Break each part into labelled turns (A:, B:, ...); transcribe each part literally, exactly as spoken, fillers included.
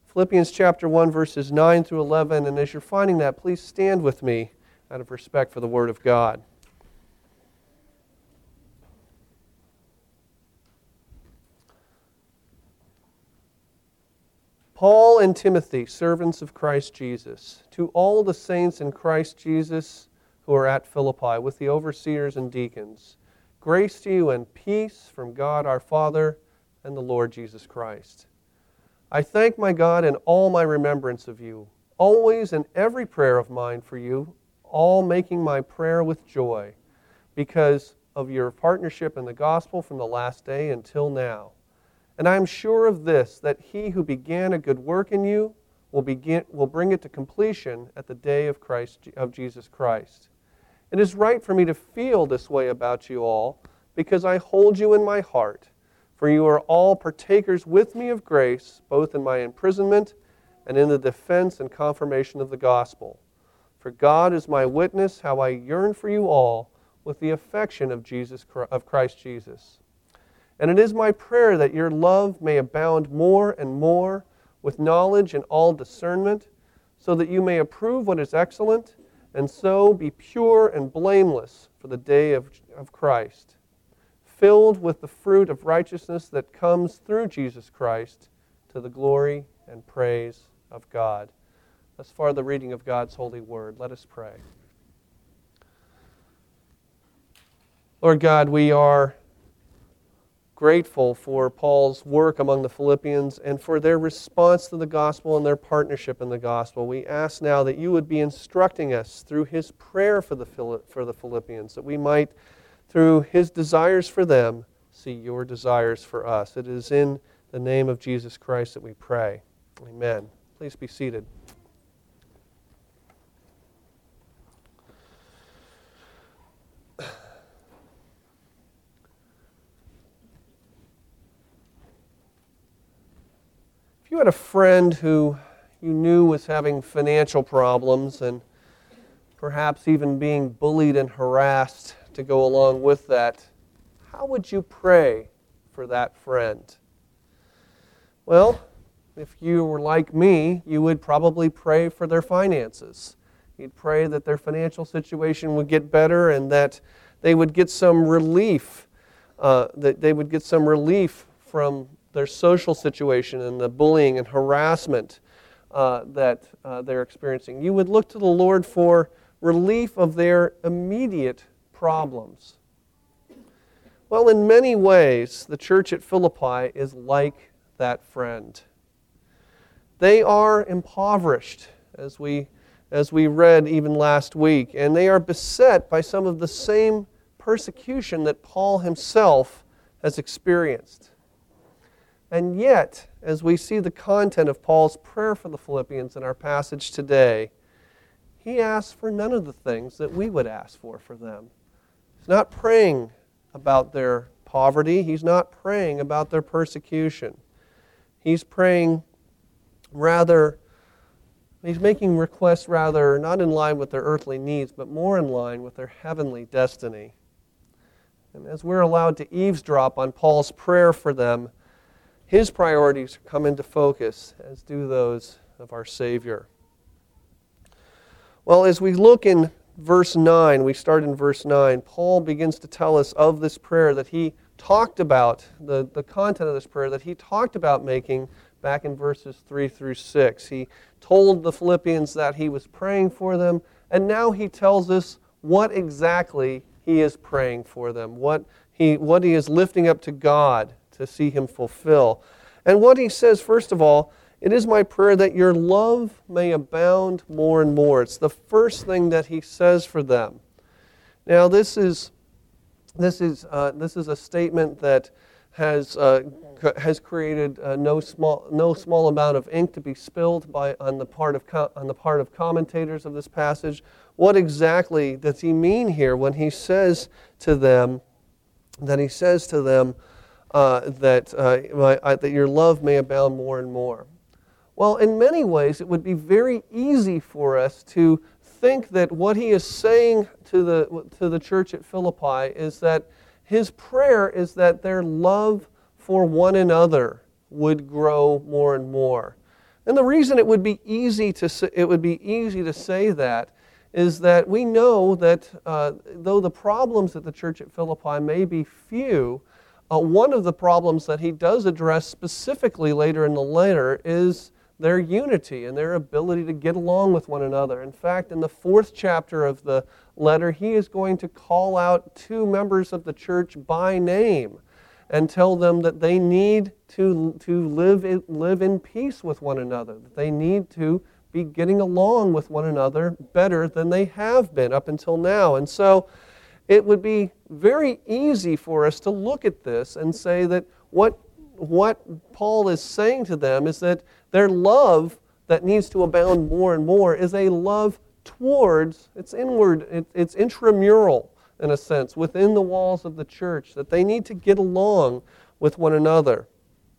A: Philippians chapter one, verses nine through eleven. And as you're finding that, please stand with me out of respect for the Word of God. Paul and Timothy, servants of Christ Jesus, to all the saints in Christ Jesus who are at Philippi, with the overseers and deacons, grace to you and peace from God our Father and the Lord Jesus Christ. I thank my God in all my remembrance of you, always in every prayer of mine for you, all making my prayer with joy, because of your partnership in the gospel from the last day until now. And I am sure of this, that he who began a good work in you will begin will bring it to completion at the day of Christ of Jesus Christ. It is right for me to feel this way about you all, because I hold you in my heart, for you are all partakers with me of grace, both in my imprisonment and in the defense and confirmation of the gospel. For God is my witness how I yearn for you all with the affection of Jesus of Christ Jesus. And it is my prayer that your love may abound more and more with knowledge and all discernment, so that you may approve what is excellent, and so be pure and blameless for the day of, of Christ, filled with the fruit of righteousness that comes through Jesus Christ, to the glory and praise of God. Thus far the reading of God's holy word. Let us pray. Lord God, we are grateful for Paul's work among the Philippians and for their response to the gospel and their partnership in the gospel. We ask now that you would be instructing us through his prayer for the for the Philippians, that we might, through his desires for them, see your desires for us. It is in the name of Jesus Christ that we pray. Amen. Please be seated. If you had a friend who you knew was having financial problems and perhaps even being bullied and harassed to go along with that, how would you pray for that friend? Well, if you were like me, you would probably pray for their finances. You'd pray that their financial situation would get better and that they would get some relief, uh, that they would get some relief from their social situation and the bullying and harassment uh, that uh, they're experiencing. You would look to the Lord for relief of their immediate problems. Well, in many ways, the church at Philippi is like that friend. They are impoverished, as we, as we read even last week, and they are beset by some of the same persecution that Paul himself has experienced. And yet, as we see the content of Paul's prayer for the Philippians in our passage today, he asks for none of the things that we would ask for for them. He's not praying about their poverty. He's not praying about their persecution. He's praying rather, he's making requests rather not in line with their earthly needs, but more in line with their heavenly destiny. And as we're allowed to eavesdrop on Paul's prayer for them, his priorities come into focus, as do those of our Savior. Well, as we look in verse nine, we start in verse nine, Paul begins to tell us of this prayer that he talked about, the, the content of this prayer that he talked about making back in verses three through six. He told the Philippians that he was praying for them, and now he tells us what exactly he is praying for them, what he, what he is lifting up to God to see him fulfill. And what he says, first of all, it is my prayer that your love may abound more and more. It's the first thing that he says for them. Now, this is this is uh, this is a statement that has uh, has created uh, no small no small amount of ink to be spilled by on the part of co- on the part of commentators of this passage. What exactly does he mean here when he says to them that he says to them? Uh, that uh, my, uh, that your love may abound more and more. Well, in many ways, it would be very easy for us to think that what he is saying to the to the church at Philippi is that his prayer is that their love for one another would grow more and more. And the reason it would be easy to say, it would be easy to say that is that we know that uh, though the problems at the church at Philippi may be few, uh, one of the problems that he does address specifically later in the letter is their unity and their ability to get along with one another. In fact, in the fourth chapter of the letter, he is going to call out two members of the church by name and tell them that they need to, to live, in, live in peace with one another, that they need to be getting along with one another better than they have been up until now. And so it would be very easy for us to look at this and say that what, what Paul is saying to them is that their love that needs to abound more and more is a love towards, it's inward, it, it's intramural, in a sense, within the walls of the church, that they need to get along with one another.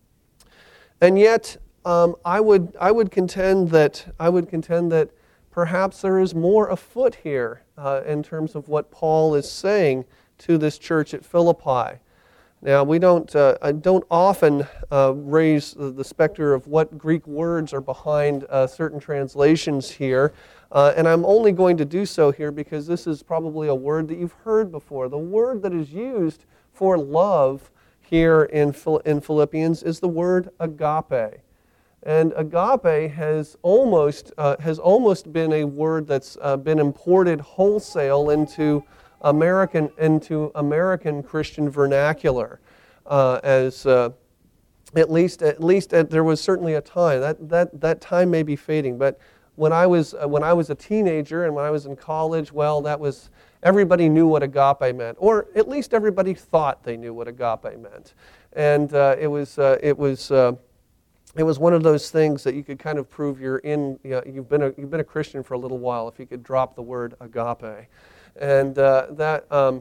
A: And yet, um, I would I would contend that I would contend that perhaps there is more afoot here uh, in terms of what Paul is saying to this church at Philippi. Now, we don't uh, I don't often uh, raise the, the specter of what Greek words are behind uh, certain translations here. Uh, and I'm only going to do so here because this is probably a word that you've heard before. The word that is used for love here in, in Philippians is the word agape. And agape has almost, uh, has almost been a word that's uh, been imported wholesale into American, into American Christian vernacular. Uh, as uh, at least, at least at, there was certainly a time. That, that, that time may be fading, but When I was uh, when I was a teenager and when I was in college, well, that was everybody knew what agape meant, or at least everybody thought they knew what agape meant, and uh, it was uh, it was uh, it was one of those things that you could kind of prove you're in. You know, you've been a, you've been a Christian for a little while if you could drop the word agape, and uh, that. Um,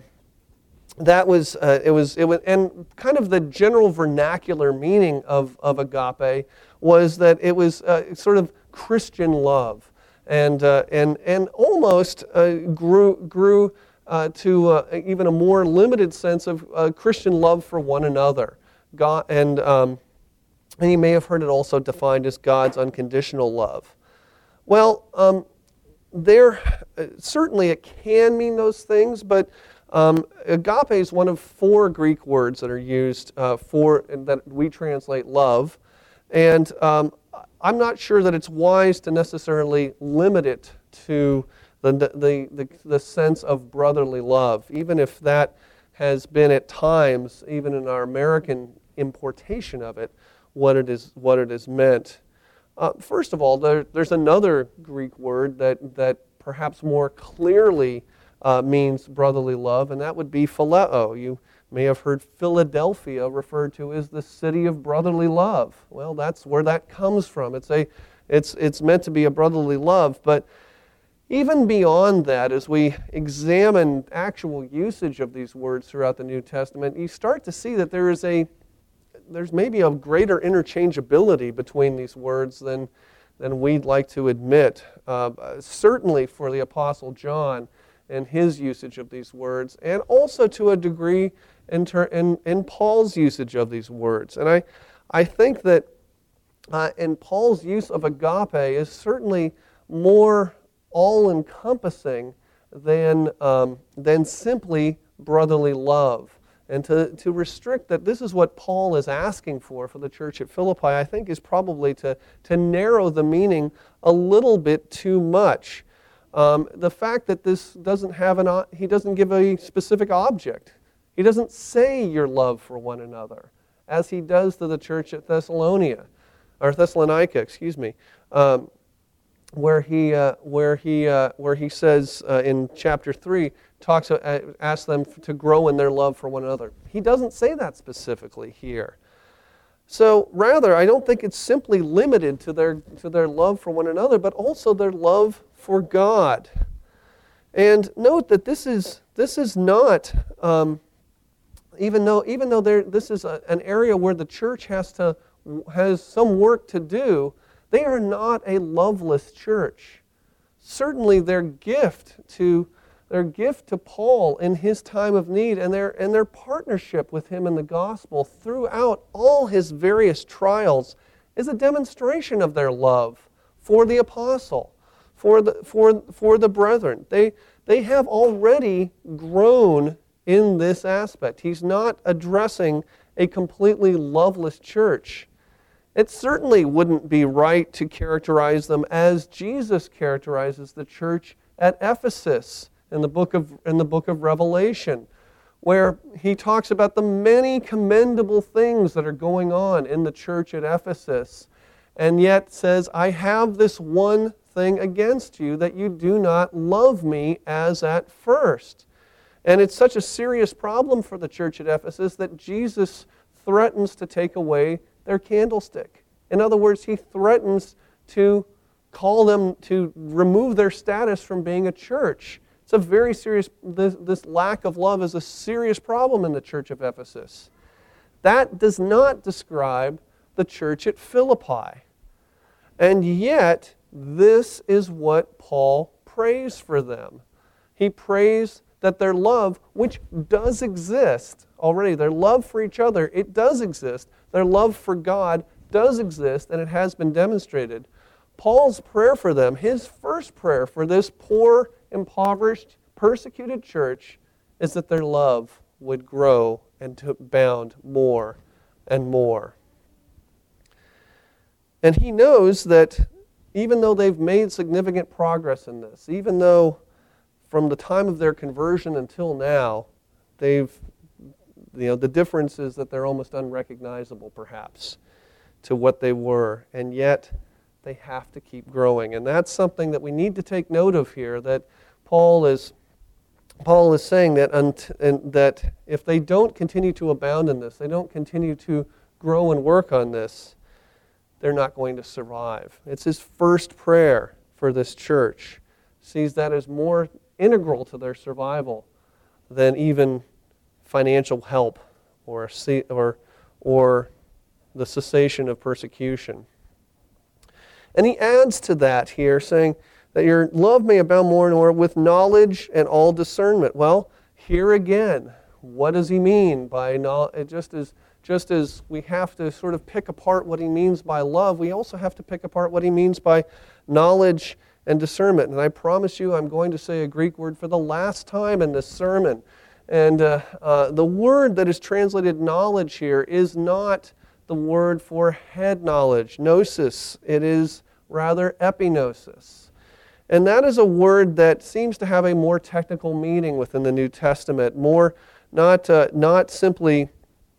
A: That was uh, it was it was and kind of the general vernacular meaning of, of agape was that it was uh, sort of Christian love, and uh, and and almost uh, grew grew uh, to uh, even a more limited sense of uh, Christian love for one another. God and um, and you may have heard it also defined as God's unconditional love. Well, um, there uh, certainly it can mean those things, but. Um, agape is one of four Greek words that are used uh, for that we translate love, and um, I'm not sure that it's wise to necessarily limit it to the, the the the sense of brotherly love, even if that has been at times, even in our American importation of it, what it is what it is meant. Uh, first of all, there, there's another Greek word that that perhaps more clearly. Uh, means brotherly love, and that would be phileo. You may have heard Philadelphia referred to as the city of brotherly love. Well, that's where that comes from. It's a, it's it's meant to be a brotherly love, but even beyond that, as we examine actual usage of these words throughout the New Testament, you start to see that there is a, there's maybe a greater interchangeability between these words than than we'd like to admit. Uh, certainly for the Apostle John. And his usage of these words, and also to a degree in, ter- in, in Paul's usage of these words. And I, I think that uh, in Paul's use of agape is certainly more all-encompassing than, um, than simply brotherly love. And to, to restrict that this is what Paul is asking for for the church at Philippi, I think is probably to, to narrow the meaning a little bit too much. Um, the fact that this doesn't have an, he doesn't give a specific object. He doesn't say your love for one another, as he does to the church at Thessalonica, or Thessalonica, excuse me, um, where he uh, where he uh, where he says uh, in chapter three talks uh, asks them to grow in their love for one another. He doesn't say that specifically here. So rather, I don't think it's simply limited to their to their love for one another, but also their love for God. And note that this is this is not um, even though even though there this is a, an area where the church has to has some work to do. They are not a loveless church. Certainly, their gift to their gift to Paul in his time of need, and their and their partnership with him in the gospel throughout all his various trials, is a demonstration of their love for the apostle, for the, for, for the brethren. They, they have already grown in this aspect. He's not addressing a completely loveless church. It certainly wouldn't be right to characterize them as Jesus characterizes the church at Ephesus in the book of, in the book of Revelation, where he talks about the many commendable things that are going on in the church at Ephesus, and yet says, I have this one thing against you, that you do not love me as at first. And it's such a serious problem for the church at Ephesus that Jesus threatens to take away their candlestick. In other words, he threatens to call them, to remove their status from being a church. It's a very serious, this, this lack of love is a serious problem in the church of Ephesus. That does not describe the church at Philippi. And yet, this is what Paul prays for them. He prays that their love, which does exist already, their love for each other, it does exist. Their love for God does exist, and it has been demonstrated. Paul's prayer for them, his first prayer for this poor, impoverished, persecuted church, is that their love would grow and to abound more and more. And he knows that even though they've made significant progress in this, even though from the time of their conversion until now, they've, you know, the difference is that they're almost unrecognizable, perhaps, to what they were, and yet they have to keep growing. And that's something that we need to take note of here, that Paul is Paul is saying that, unt, and that if they don't continue to abound in this, they don't continue to grow and work on this, they're not going to survive. It's his first prayer for this church. Sees that as more integral to their survival than even financial help or or or the cessation of persecution. And he adds to that here, saying that your love may abound more and more with knowledge and all discernment. Well, here again, what does he mean by knowledge? Just as just as we have to sort of pick apart what he means by love, we also have to pick apart what he means by knowledge and discernment. And I promise you, I'm going to say a Greek word for the last time in this sermon. And uh, uh, the word that is translated knowledge here is not the word for head knowledge, gnosis. It is rather epignosis. And that is a word that seems to have a more technical meaning within the New Testament, more not uh, not simply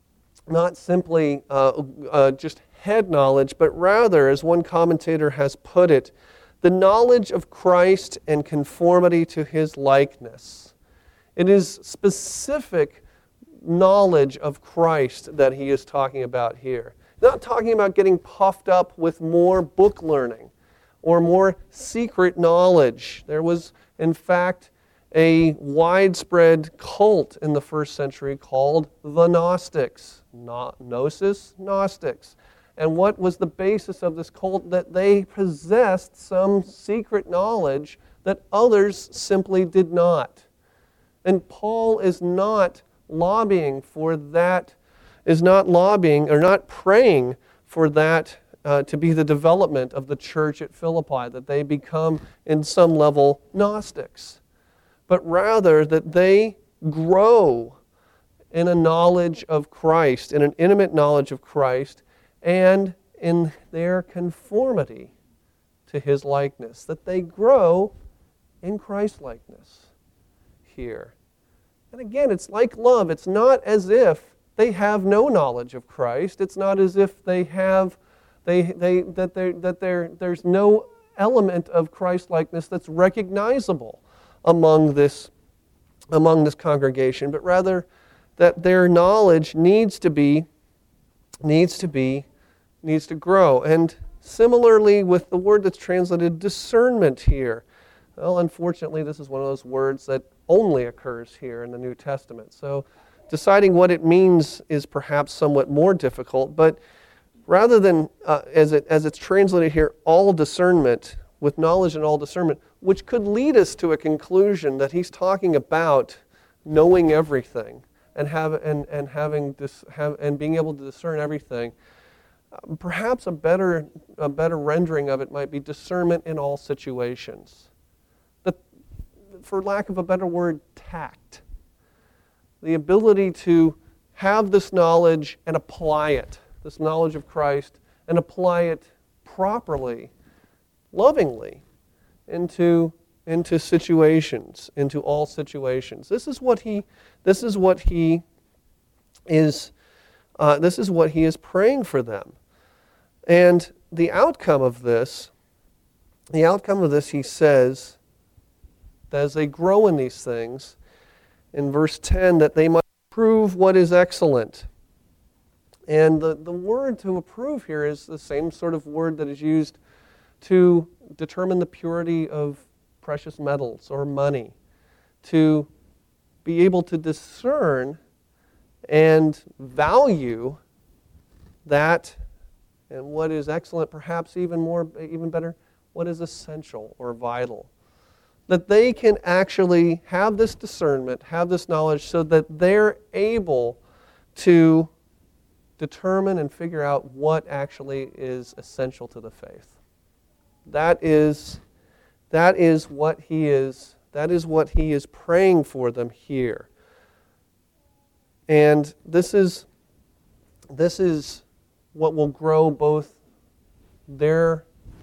A: not simply uh, uh, just head knowledge, but rather, as one commentator has put it, the knowledge of Christ and conformity to his likeness. It is specific knowledge of Christ that he is talking about here. Not talking about getting puffed up with more book learning or more secret knowledge. There was, in fact, a widespread cult in the first century called the Gnostics. No, Gnosis, Gnostics. And what was the basis of this cult? That they possessed some secret knowledge that others simply did not. And Paul is not lobbying for that, is not lobbying or not praying for that uh, to be the development of the church at Philippi, that they become in some level Gnostics, but rather that they grow in a knowledge of Christ, in an intimate knowledge of Christ, and in their conformity to his likeness, that they grow in Christ-likeness here. And again, it's like love. It's not as if they have no knowledge of Christ. It's not as if they have, they, they, that, there, that there, there's no element of Christ-likeness that's recognizable among this, among this congregation, but rather that their knowledge needs to be, needs to be, needs to grow. And similarly with the word that's translated discernment here. Well, unfortunately, this is one of those words that only occurs here in the New Testament. So deciding what it means is perhaps somewhat more difficult, but rather than, uh, as it as it's translated here, all discernment, with knowledge and all discernment, which could lead us to a conclusion that he's talking about knowing everything and have and, and having dis, have and being able to discern everything. Uh, perhaps a better, a better rendering of it might be discernment in all situations. The, for lack of a better word, tact. The ability to have this knowledge and apply it, this knowledge of Christ, and apply it properly, lovingly, into, into situations, into all situations. This is what he, this is what he is, uh, this is what he is praying for them. And the outcome of this, the outcome of this, he says, that as they grow in these things, in verse ten, that they might prove what is excellent. And the, the word to approve here is the same sort of word that is used to determine the purity of precious metals or money. To be able to discern and value that, and what is excellent, perhaps even more, even better, what is essential or vital. That they can actually have this discernment, have this knowledge, so that they're able to determine and figure out what actually is essential to the faith. That is, that is what he is, that is what he is praying for them here. And this is, this is what will grow both their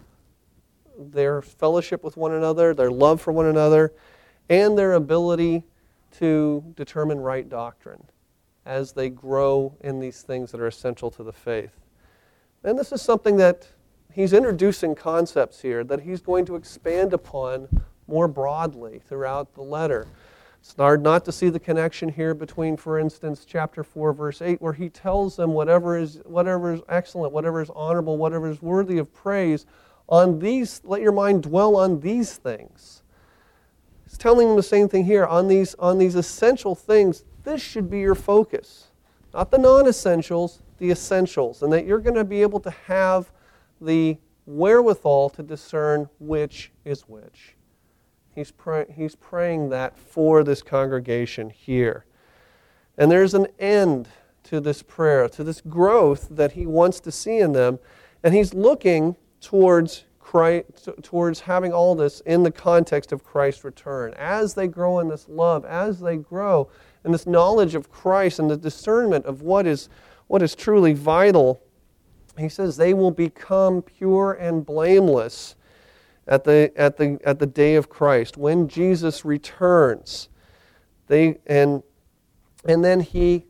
A: their fellowship with one another, their love for one another, and their ability to determine right doctrine as they grow in these things that are essential to the faith. And this is something that he's introducing concepts here that he's going to expand upon more broadly throughout the letter. It's hard not to see the connection here between, for instance, chapter four, verse eight, where he tells them whatever is, whatever is excellent, whatever is honorable, whatever is worthy of praise, on these, let your mind dwell on these things. He's telling them the same thing here. On these, on these essential things, this should be your focus. Not the non-essentials, the essentials. And that you're going to be able to have the wherewithal to discern which is which. He's, pray, he's praying that for this congregation here. And there's an end to this prayer, to this growth that he wants to see in them. And he's looking towards Christ, towards having all this in the context of Christ's return. As they grow in this love, as they grow in this knowledge of Christ and the discernment of what is, what is truly vital, he says they will become pure and blameless at the, at the, at the day of Christ, when Jesus returns. They, and, and then he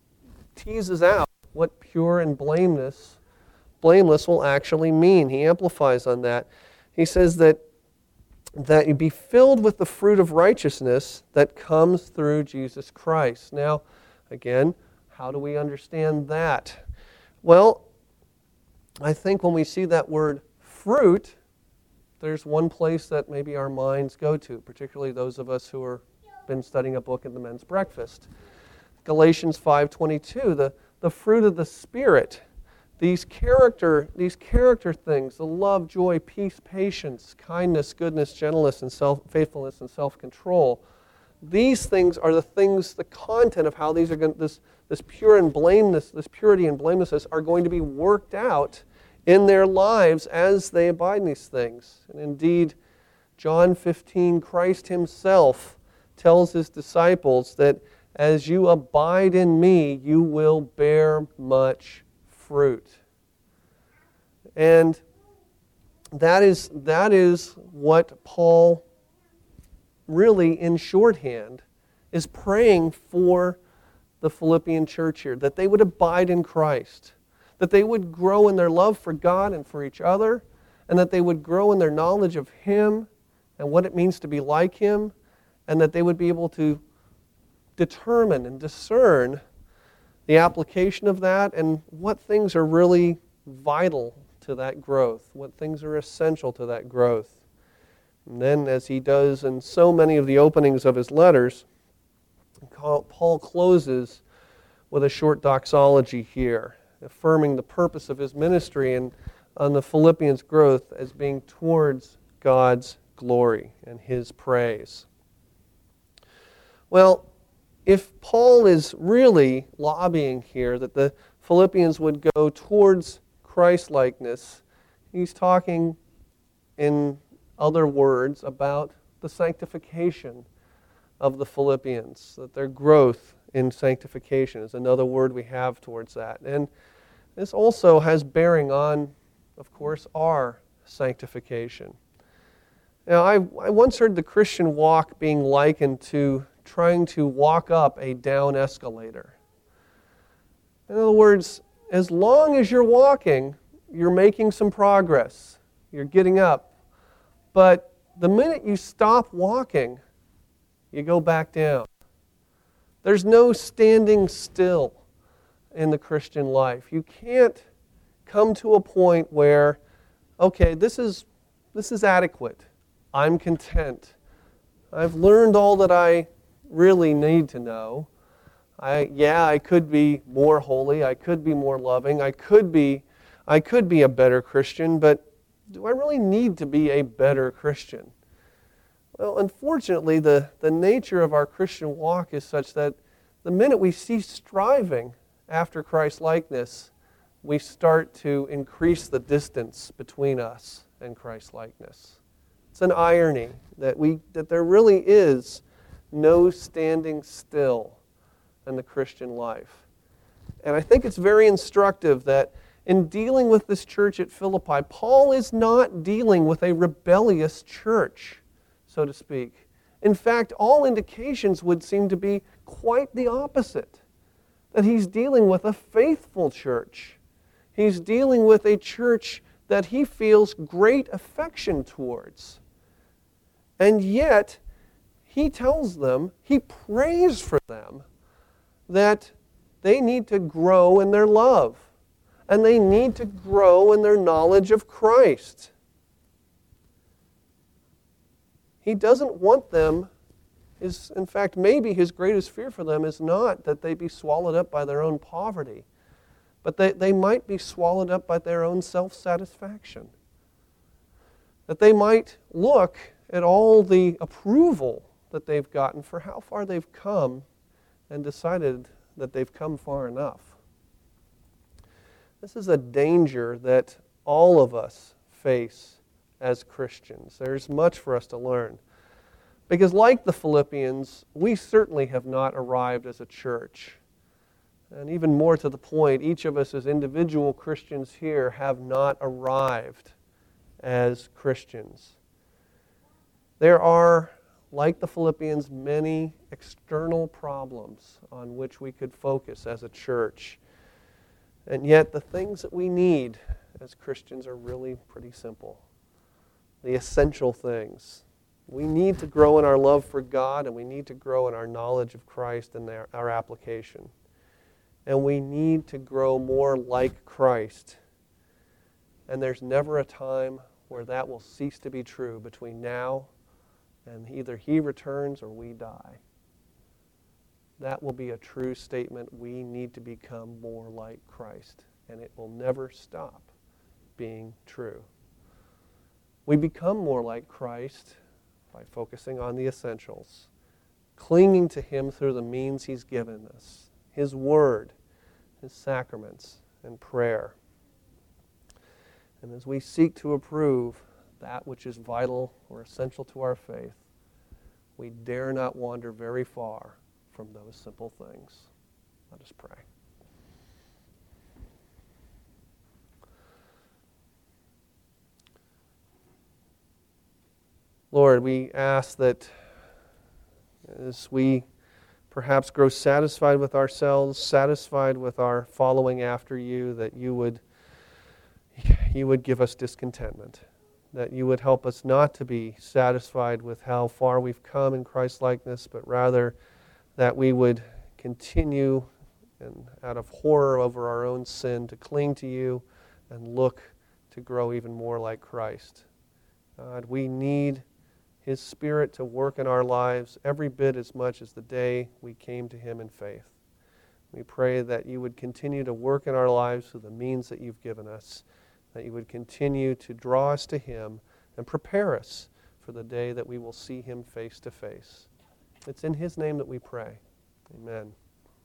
A: teases out what pure and blameless blameless will actually mean. He amplifies on that. He says that, that you be filled with the fruit of righteousness that comes through Jesus Christ. Now, again, how do we understand that? Well, I think when we see that word fruit, there's one place that maybe our minds go to, particularly those of us who have been studying a book at the men's breakfast. Galatians five twenty-two, the, the fruit of the Spirit. These character, these character things, the love, joy, peace, patience, kindness, goodness, gentleness, and self, faithfulness, and self-control. These things are the things, the content of how these are going, this, this pure and blameless, this purity and blamelessness are going to be worked out in their lives as they abide in these things. And indeed, John fifteen, Christ himself tells his disciples that as you abide in me, you will bear much fruit. And that is, that is what Paul really, in shorthand, is praying for the Philippian church here, that they would abide in Christ, that they would grow in their love for God and for each other, and that they would grow in their knowledge of Him and what it means to be like Him, and that they would be able to determine and discern the application of that and what things are really vital to that growth, what things are essential to that growth. And then, as he does in so many of the openings of his letters, Paul closes with a short doxology here, affirming the purpose of his ministry and on the Philippians' growth as being towards God's glory and His praise. Well, if Paul is really lobbying here that the Philippians would go towards Christ-likeness, he's talking in other words about the sanctification of the Philippians, that their growth in sanctification is another word we have towards that. And this also has bearing on, of course, our sanctification. Now, I, I once heard the Christian walk being likened to trying to walk up a down escalator. In other words, as long as you're walking, you're making some progress. You're getting up. But the minute you stop walking, you go back down. There's no standing still in the Christian life. You can't come to a point where, okay, this is this is adequate. I'm content. I've learned all that I really need to know. I yeah, I could be more holy, I could be more loving, I could be I could be a better Christian, but do I really need to be a better Christian? Well, unfortunately, the, the nature of our Christian walk is such that the minute we cease striving after Christ-likeness, we start to increase the distance between us and Christ-likeness. It's an irony that we that there really is no standing still in the Christian life. And I think it's very instructive that in dealing with this church at Philippi, Paul is not dealing with a rebellious church, so to speak. In fact, all indications would seem to be quite the opposite, that he's dealing with a faithful church. He's dealing with a church that he feels great affection towards. And yet, he tells them, he prays for them, that they need to grow in their love, and they need to grow in their knowledge of Christ. He doesn't want them, is, in fact, maybe his greatest fear for them is not that they be swallowed up by their own poverty, but they, they might be swallowed up by their own self-satisfaction. That they might look at all the approval that they've gotten for how far they've come and decided that they've come far enough. This is a danger that all of us face as Christians. There's much for us to learn. Because like the Philippians, we certainly have not arrived as a church. And even more to the point, each of us as individual Christians here have not arrived as Christians. There are, like the Philippians, many external problems on which we could focus as a church. And yet the things that we need as Christians are really pretty simple. The essential things. We need to grow in our love for God, and we need to grow in our knowledge of Christ and our, our application. And we need to grow more like Christ. And there's never a time where that will cease to be true between now and either He returns or we die. That will be a true statement. We need to become more like Christ, and it will never stop being true. We become more like Christ by focusing on the essentials, clinging to Him through the means He's given us, His Word, His sacraments, and prayer. And as we seek to approve that which is vital or essential to our faith, we dare not wander very far from those simple things. Let us pray. Lord, we ask that as we perhaps grow satisfied with ourselves, satisfied with our following after you, that you would, you would give us discontentment, that you would help us not to be satisfied with how far we've come in Christ-likeness, but rather that we would continue, and out of horror over our own sin, to cling to you and look to grow even more like Christ. God, we need His Spirit to work in our lives every bit as much as the day we came to Him in faith. We pray that you would continue to work in our lives through the means that you've given us, that you would continue to draw us to Him and prepare us for the day that we will see Him face to face. It's in His name that we pray. Amen.